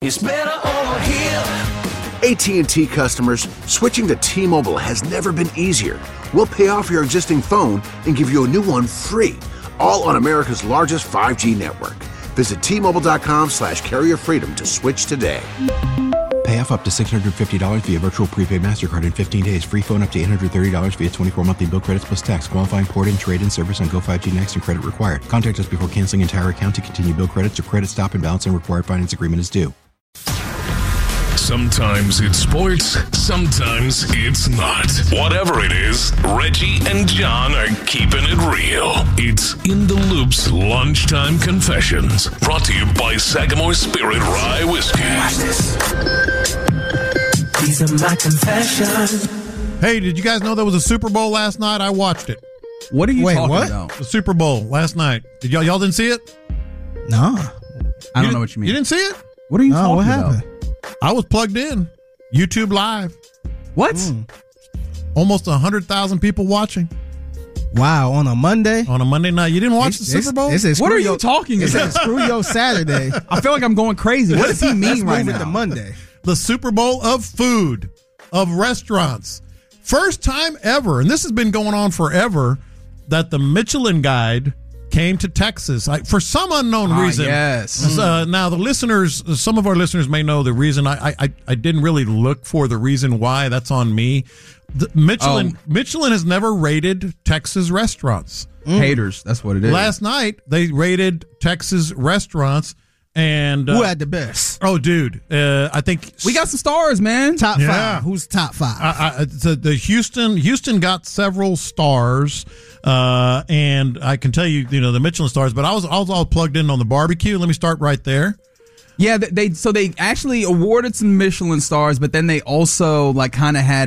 It's better over here. AT&T customers, switching to T-Mobile has never been easier. We'll pay off your existing phone and give you a new one free, all on America's largest 5G network. Visit T-Mobile.com/carrierfreedom to switch today. Pay off up to $650 via virtual prepaid MasterCard in 15 days. Free phone up to $830 via 24 monthly bill credits plus tax. Qualifying port and trade-in service on Go 5G Next and credit required. Contact us before canceling entire account to continue bill credits or credit stop and balance and required finance agreement is due. Sometimes it's sports, sometimes it's not. Whatever it is, Reggie and John are keeping it real. It's In the Loop's Lunchtime Confessions, brought to you by Sagamore Spirit Rye Whiskey. Watch this. These are my confessions. Hey, did you guys know there was a Super Bowl last night? I watched it. What are you talking about? The Super Bowl last night. Did y'all didn't see it? No. I don't know what you mean. You didn't see it? What are you talking what about? happened? I was plugged in. YouTube Live. What? Almost 100,000 people watching Wow, on a Monday? on a Monday night. You didn't watch the Super Bowl? What are you talking It said about? screw your Saturday. I feel like I'm going crazy. What does he Let's mean right move it now? to Monday. The Super Bowl of food, of restaurants. First time ever, and this has been going on forever, that the Michelin Guide came to Texas for some unknown reason. Yes. Now the listeners, some of our listeners may know the reason. I didn't really look for the reason why. That's on me. Michelin has never rated Texas restaurants. Haters. That's what it is. Last night they rated Texas restaurants, and Who had the best? oh, dude, I think We got some stars, man. Top Yeah. five. Who's top five? the Houston got several stars, and I can tell you, the Michelin stars. But I was all plugged in on the barbecue. Let me start right there. Yeah, they actually awarded some Michelin stars, but then they also kind of had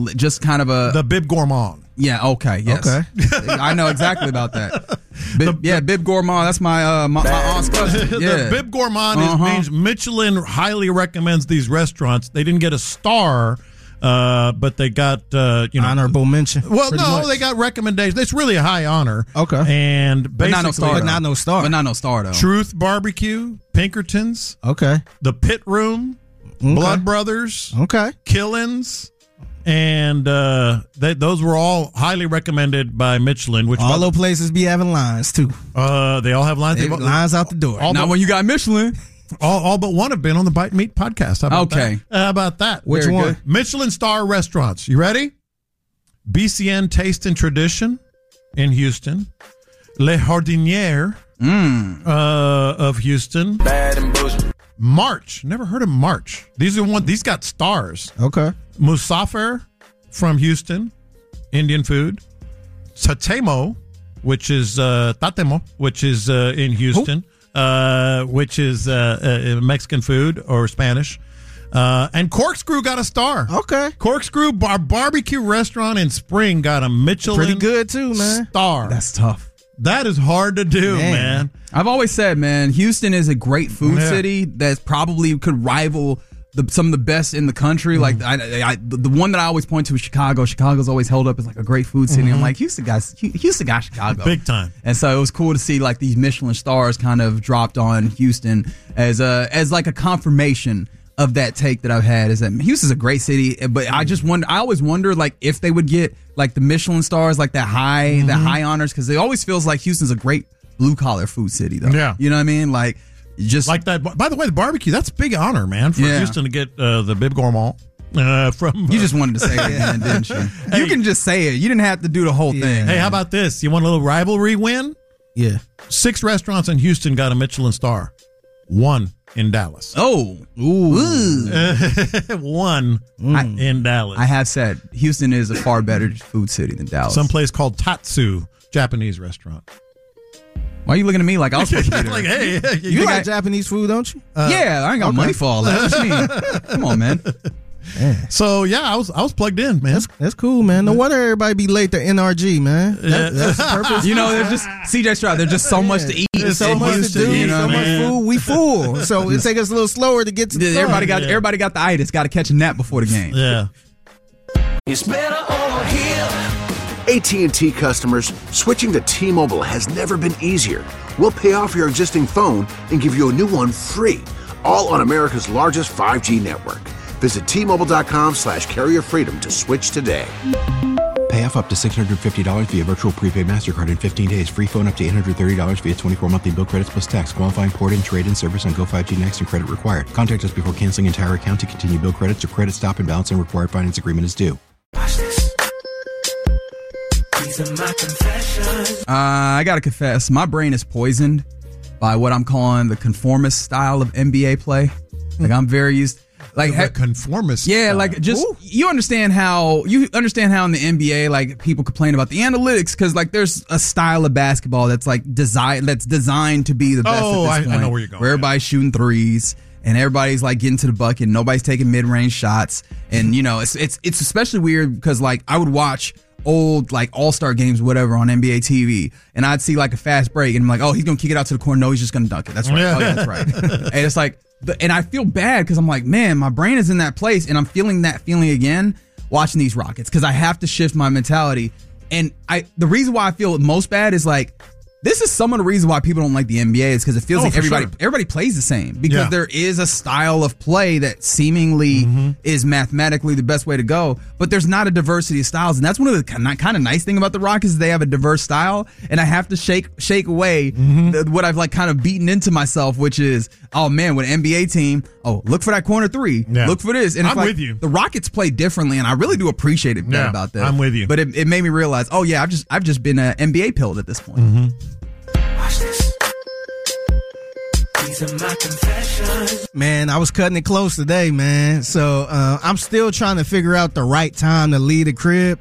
The Bib Gourmand. Yeah, okay, yes. Okay. I know exactly about that. Bib Gourmand, that's my aunt's cousin. Yeah. The Bib Gourmand means Michelin highly recommends these restaurants. They didn't get a star, but they got Honorable mention. Well, pretty no, much. they got recommendations. It's really a high honor. Okay. And But not basically, no star. But not no star. But not no star, though. Truth Barbecue, Pinkertons, Okay. The Pit Room, Okay. Blood Brothers, Okay. Killins, and those were all highly recommended by Michelin. Which All those places be having lines, too. they all have lines. Lines out the door. All Now, but, when you got Michelin, all but one have been on the Bite Meat podcast. How about Okay. that? How about that? Which Very one? good. Michelin star restaurants. You ready? BCN Taste and Tradition in Houston. Le Jardiniere of Houston. Bad and bullshit. March. Never heard of March. These got stars. Okay. Musafer from Houston, Indian food. Tatemo, which is Tatemo, which is in Houston, which is Mexican food or Spanish. And Corkscrew got a star. Okay. Corkscrew barbecue restaurant in Spring got a Michelin Pretty good, too, man. star. that's tough. That is hard to do, man. I've always said, man, Houston is a great food Yeah. city that probably could rival some of the best in the country. Like the one that I always point to is Chicago. Chicago's always held up as a great food city. I'm like, Houston got Chicago Big time. And so it was cool to see these Michelin stars kind of dropped on Houston as a confirmation of that take that I've had, is that Houston's a great city, but I always wonder if they would get the Michelin stars, that high honors, because it always feels like Houston's a great blue collar food city, though. Yeah. You know what I mean? Just Like that. By the way, the barbecue, that's a big honor, man, for Yeah. Houston to get the Bib Gourmand from. you just wanted to say it again, didn't you? You can just say it. You didn't have to do the whole thing. Hey, how about this? You want a little rivalry win? Yeah. 6 restaurants in Houston got a Michelin star. 1 in Dallas. Oh, ooh. 1 in Dallas. I have said Houston is a far better food city than Dallas. Some place called Tatsu, Japanese restaurant. Why are you looking at me like I was supposed to be there? Like, hey, You think like I- Japanese food, don't you? Yeah, I ain't got money for all that. What you mean? Come on, man. So yeah, I was plugged in, man. That's cool, man. No wonder everybody be late to NRG, man. That's the purpose. There's just CJ Stroud. There's just so much to eat. There's so in much Houston, to do, you know so what I much mean? food. We full, so it take us a little slower to get to the Everybody got the itis. Got to catch a nap before the game. Yeah. It's better over here. AT&T customers, switching to T-Mobile has never been easier. We'll pay off your existing phone and give you a new one free, all on America's largest 5G network. Visit T-Mobile.com/carrier freedom to switch today. Pay off up to $650 via virtual prepaid MasterCard in 15 days. Free phone up to $830 via 24 monthly bill credits plus tax. Qualifying port and trade-in service on Go5G Next and credit required. Contact us before canceling entire account to continue bill credits or credit stop and balance and required finance agreement is due. Watch this. These are my confessions. I gotta confess, my brain is poisoned by what I'm calling the conformist style of NBA play. Like I'm very used, The conformist. yeah, style. like just you understand how in the NBA like people complain about the analytics because like there's a style of basketball that's like designed to be the best. Oh, at this I point, know where you're going, Where everybody's shooting threes. And everybody's like getting to the bucket. Nobody's taking mid-range shots. And you know, it's especially weird because like I would watch old like all-star games, whatever, on NBA TV, and I'd see like a fast break, and I'm like, oh, he's gonna kick it out to the corner. No, he's just gonna dunk it. That's right. Oh, yeah, that's right. And it's like, and I feel bad because I'm like, man, my brain is in that place, and I'm feeling that feeling again watching these Rockets because I have to shift my mentality. And the reason why I feel most bad is like. This is some of the reasons why people don't like the NBA is because it feels like everybody plays the same because there is a style of play that seemingly is mathematically the best way to go, but there's not a diversity of styles, and that's one of the kind of nice thing about the Rockets is they have a diverse style, and I have to shake away what I've like kind of beaten into myself, which is oh man, with an NBA team, look for that corner three, look for this, and I'm with you. The Rockets play differently, and I really do appreciate it about that. I'm with you, but it made me realize, oh yeah, I've just been NBA pilled at this point. Watch this. These are my confessions. Man, I was cutting it close today, man. So I'm still trying to figure out the right time to leave the crib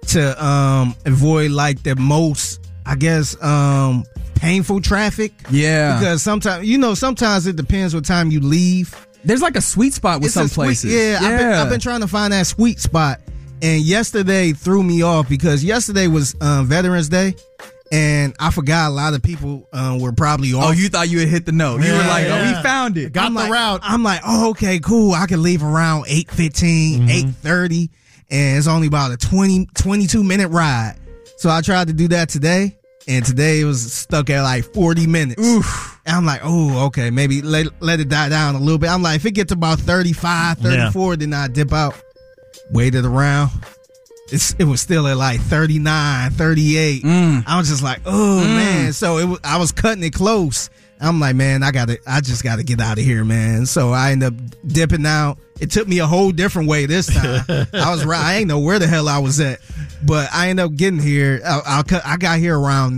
to avoid like the most, I guess, painful traffic. Yeah. Because sometimes it depends what time you leave. There's like a sweet spot with some places. I've been trying to find that sweet spot. And yesterday threw me off because yesterday was Veterans Day. And I forgot a lot of people were probably off. Oh, you thought you had hit the note. You were like, we found it. Got the route. I'm like, oh, okay, cool. I can leave around 8:15, 8:30. And it's only about a 22-minute ride. So I tried to do that today. And today it was stuck at like 40 minutes. Oof. And I'm like, oh, okay, maybe let it die down a little bit. I'm like, if it gets about 35, 34, then I dip out. Waited around. It was still at like 39, 38. I was just like, oh man. So I was cutting it close. I'm like, man, I just gotta get out of here, man. So I ended up dipping out. It took me a whole different way this time. I ain't know where the hell I was at, but I ended up getting here. I got here around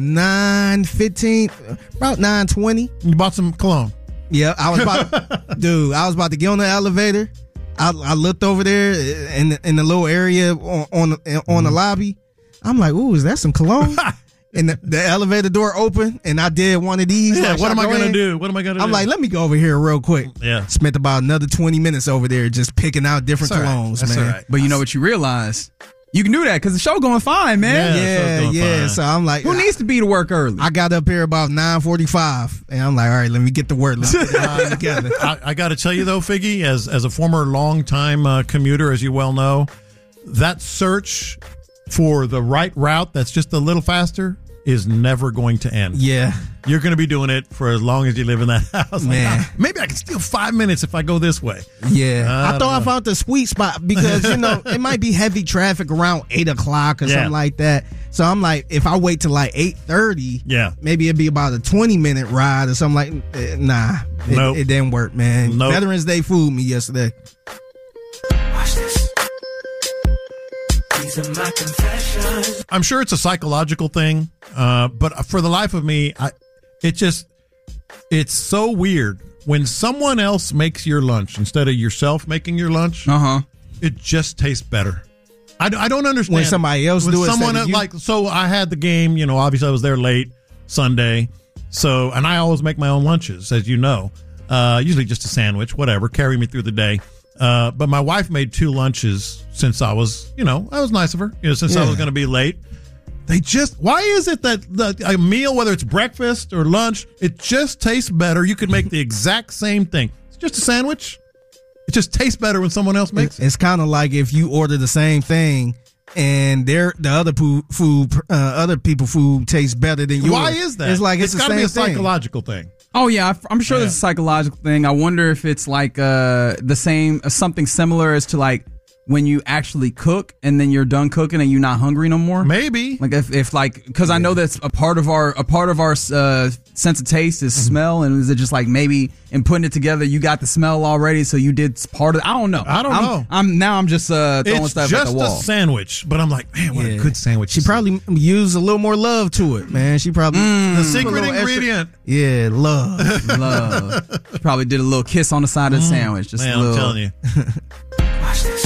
9:15, about 9:20. You bought some cologne. Yeah, I was about to get on the elevator. I looked over there in the little area on the lobby. I'm like, ooh, is that some cologne? And the elevator door opened, and I did one of these. Yeah, like, what am I going to do? I'm like, let me go over here real quick. Yeah. Spent about another 20 minutes over there just picking out different colognes, That's man. all right. But you know what you realize? You can do that because the show going fine, man. Yeah. So I'm like, who needs to be to work early? I got up here about 9:45, and I'm like, all right, let me get to work. Let's get it together. I got to tell you though, Figgy, as a former longtime commuter, as you well know, that search for the right route that's just a little faster is never going to end. Yeah. You're going to be doing it for as long as you live in that house. Man. Like, maybe I can steal 5 minutes if I go this way. Yeah. I thought I found the sweet spot because, it might be heavy traffic around 8 o'clock or something like that. So I'm like, if I wait till like 8:30, maybe it'd be about a 20-minute ride or something like nah. It didn't work, man. Nope. Veterans Day fooled me yesterday. Watch this. These are my confessions. I'm sure it's a psychological thing, but for the life of me, it's so weird when someone else makes your lunch instead of yourself making your lunch. It just tastes better. I don't understand when somebody else do it. Someone like, so I had the game. Obviously I was there late Sunday, and I always make my own lunches, as you know. Usually just a sandwich, whatever, carry me through the day. But my wife made 2 lunches since I was, I was nice of her, since I was going to be late. Why is it that a meal, whether it's breakfast or lunch, it just tastes better? You could make the exact same thing. It's just a sandwich. It just tastes better when someone else makes it. It's kind of like if you order the same thing and the other people food tastes better than yours. Why is that? It's like it's the gotta same be a thing. psychological thing. Oh yeah, I'm sure there's a psychological thing. I wonder if it's like the same, something similar as to like when you actually cook and then you're done cooking and you're not hungry no more. Maybe like if like, because I know that's a part of our sense of taste is smell, and is it just like maybe in putting it together you got the smell already, so you did part of. I don't know. I'm just throwing it's stuff just at the wall. a sandwich, but I'm like, man, what a good sandwich. She probably used a little more love to it, man. She probably the secret ingredient. Yeah, love. Love. She probably did a little kiss on the side of the sandwich. Just Man, a little. I'm telling you. Watch this.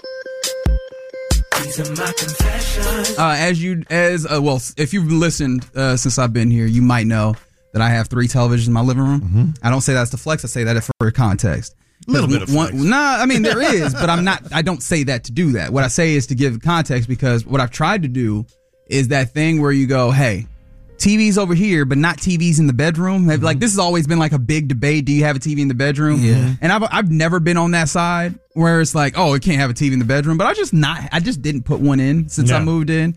These are my confessions. Well, if you've listened since I've been here, you might know that I have 3 televisions in my living room. Mm-hmm. I don't say that's to flex. I say that for context. A little bit of flex. Nah, I mean there is, but I don't say that to do that. What I say is to give context, because what I've tried to do is that thing where you go, hey, TV's over here, but not TVs in the bedroom. Mm-hmm. Like this has always been like a big debate. Do you have a TV in the bedroom? Yeah. And I've never been on that side where it's like, oh, it can't have a TV in the bedroom. But I just didn't put one in since I moved in.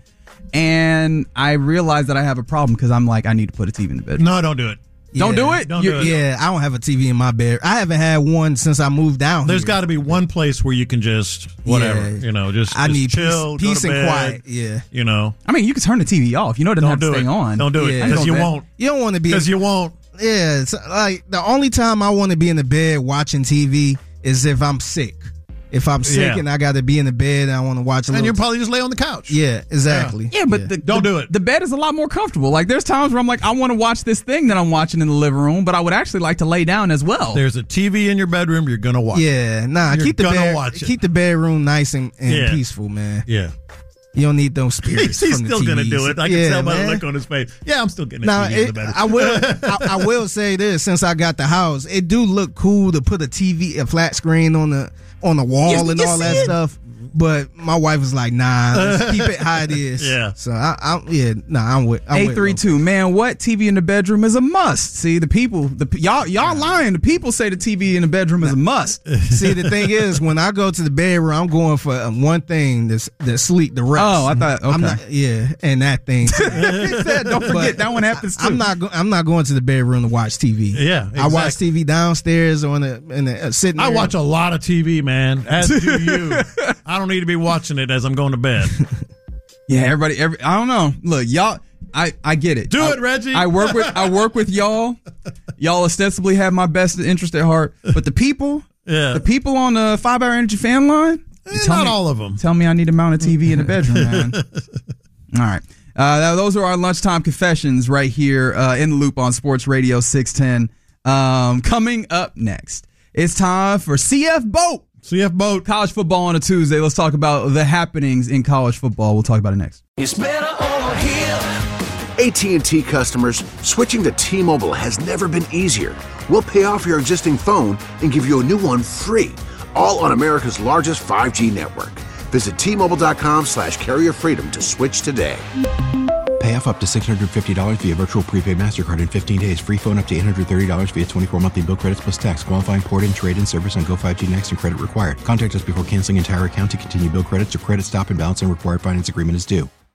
And I realized that I have a problem because I'm like, I need to put a TV in the bedroom. No, don't do it. Don't do it? Don't do it. Yeah, I don't have a TV in my bed. I haven't had one since I moved down There's here. got to be one place where you can just whatever, just I need chill, peace go to and bed, quiet. Yeah. You know, I mean, you can turn the TV off. You know it doesn't have to do stay it. on. Don't do it Yeah. because you Don't. won't. You don't want to be Because you won't. Yeah, it's like the only time I want to be in the bed watching TV is if I'm sick. If I'm sick Yeah. and I got to be in the bed and I want to watch a And little. you probably just lay on the couch. Yeah, exactly. Yeah, but Don't do it. The bed is a lot more comfortable. Like there's times where I'm like, I want to watch this thing that I'm watching in the living room, but I would actually like to lay down as well. There's a TV in your bedroom. You're gonna watch. Yeah, nah. You're Keep the gonna watch it. keep the bedroom nice and Yeah. peaceful, man. Yeah. You don't need those spirits. He's from the still gonna TVs. do it. I can Yeah, tell by the man. look on his face. Yeah, I'm still getting a Now, TV in the bedroom. I will say this: since I got the house, it do look cool to put a TV, a flat screen on the wall and all that stuff. But my wife was like, "Nah, let's keep it how it is." Yeah. So I'm with 832, man, what TV in the bedroom is a must? See, y'all lying. The people say the TV in the bedroom is a must. See, the thing is, when I go to the bedroom, I'm going for one thing: the sleep, the rest. Oh, I thought, okay. I'm not, and that thing. Too. He said, don't forget that one happens too. I'm not going to the bedroom to watch TV. Yeah, I watch exactly. TV downstairs or in the sitting. I there. watch a lot of TV, man. As do you. I don't need to be watching it as I'm going to bed. Yeah, everybody. I don't know. Look, y'all. I get it. Do it, Reggie. I work with y'all. Y'all ostensibly have my best interest at heart, but the people on the 5-hour energy fan line. Not all of them. Tell me I need to mount a TV in the bedroom, man. All right. Those are our lunchtime confessions right here in the Loop on Sports Radio 610. Coming up next, it's time for CF Boat. CF Boat. College football on a Tuesday. Let's talk about the happenings in college football. We'll talk about it next. It's better over here. AT&T customers, switching to T-Mobile has never been easier. We'll pay off your existing phone and give you a new one free, all on America's largest 5G network. Visit T-Mobile.com/carrier freedom to switch today. Pay off up to $650 via virtual prepaid MasterCard in 15 days. Free phone up to $830 via 24 monthly bill credits plus tax. Qualifying port and trade-in service on Go5G Next and credit required. Contact us before canceling entire account to continue bill credits or credit stop and balance and required finance agreement is due.